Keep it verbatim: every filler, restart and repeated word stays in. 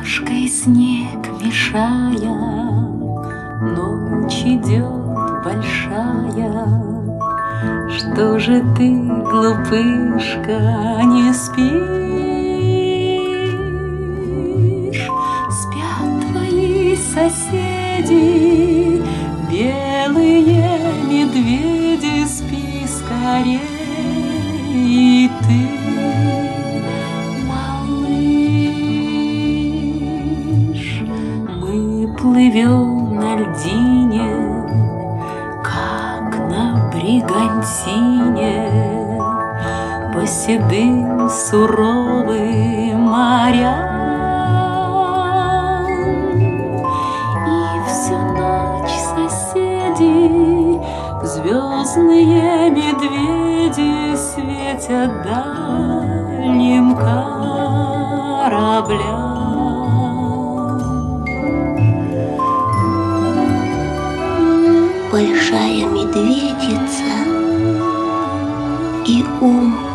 ладошкой снег мешая, ночь идет большая. Что же ты, глупышка, не спишь? Спят твои соседи, белые медведи, спи скорей. И ты, малыш, мы плывем на льдине, как на бригантине, по седым суровым морям. И всю ночь соседи, звездные медведи, светят дальним кораблям. Большая медведица и ум